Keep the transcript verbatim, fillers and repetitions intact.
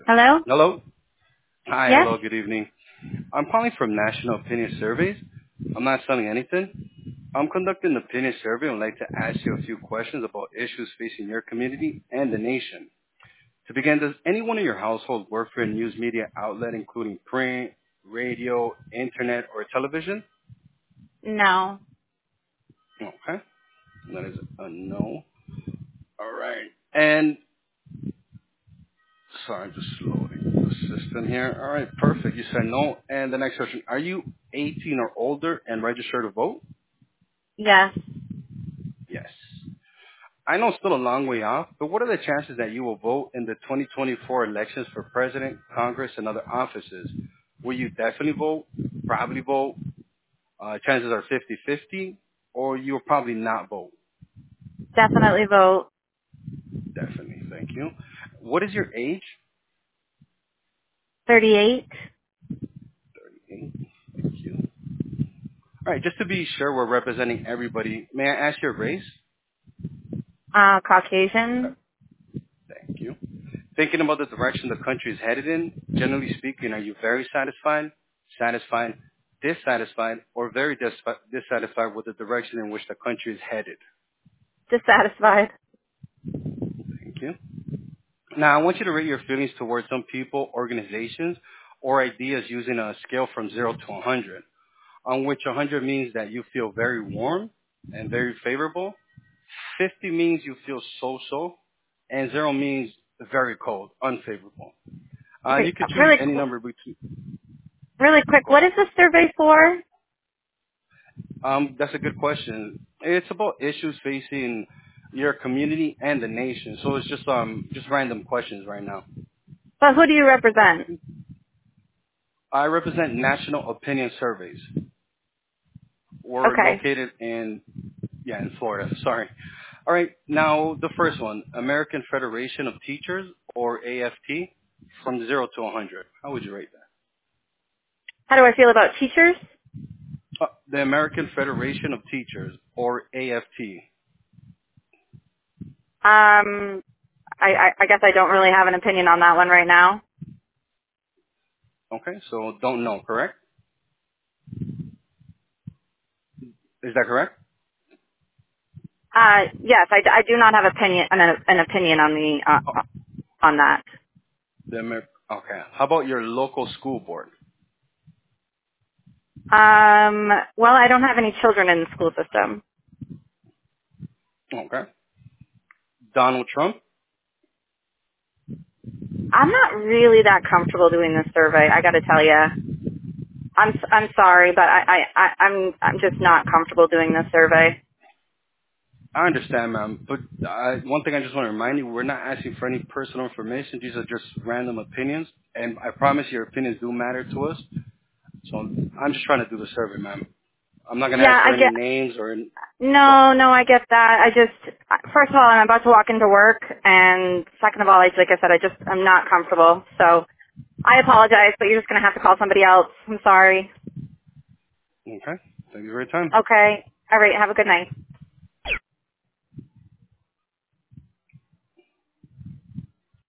Hello? Hello? Hi, Yes? hello, good evening. I'm calling from National Opinion Surveys. I'm not selling anything. I'm conducting an opinion survey and would like to ask you a few questions about issues facing your community and the nation. To begin, does anyone in your household work for a news media outlet including print, radio, internet, or television? No. Okay, that is a no. All right. And sorry, I'm just loading the system here. All right, perfect. You said no. And the next question: are you eighteen or older and registered to vote? Yes. Yes. I know it's still a long way off, but what are the chances that you will vote in the twenty twenty-four elections for president, Congress, and other offices? Will you definitely vote, probably vote, uh, chances are fifty-fifty, or you will probably not vote? Definitely vote. Definitely, thank you. What is your age? thirty-eight. thirty-eight, thank you. All right, just to be sure we're representing everybody, may I ask your race? Uh, Caucasian. Thank you. Thinking about the direction the country is headed in, generally speaking, are you very satisfied, satisfied, dissatisfied, or very dis- dissatisfied with the direction in which the country is headed? Dissatisfied. Thank you. Now, I want you to rate your feelings towards some people, organizations, or ideas using a scale from zero to one hundred, on which one hundred means that you feel very warm and very favorable, fifty means you feel so-so, and zero means very cold, unfavorable. Uh, Okay, you could choose really, any qu- number between. really quick. Go What ahead. is this survey for? Um, that's a good question. It's about issues facing your community and the nation. So it's just um just random questions right now. But who do you represent? I represent National Opinion Surveys. We're Okay. located in yeah in Florida. Sorry. All right. Now the first one, American Federation of Teachers or A F T, from zero to one hundred. How would you rate that? How do I feel about teachers? Uh, the American Federation of Teachers or A F T. Um, I, I, I guess I don't really have an opinion on that one right now. Okay. So don't know. Correct? Is that correct? Uh, yes, I, I do not have opinion an, an opinion on the uh, on that. The Amer- okay. How about your local school board? Um, well, I don't have any children in the school system. Okay. Donald Trump? I'm not really that comfortable doing this survey. I got to tell you, I'm I'm sorry, but I, I I I'm I'm just not comfortable doing this survey. I understand, ma'am, but uh, one thing I just want to remind you, we're not asking for any personal information. These are just random opinions, and I promise your opinions do matter to us. So I'm just trying to do the survey, ma'am. I'm not going to Yeah, ask I for any get. names or any... Go ahead. No, no, I get that. I just, first of all, I'm about to walk into work, and second of all, I, like I said, I just, I'm not comfortable. So I apologize, but you're just going to have to call somebody else. I'm sorry. Okay. Thank you for your time. Okay. All right. Have a good night.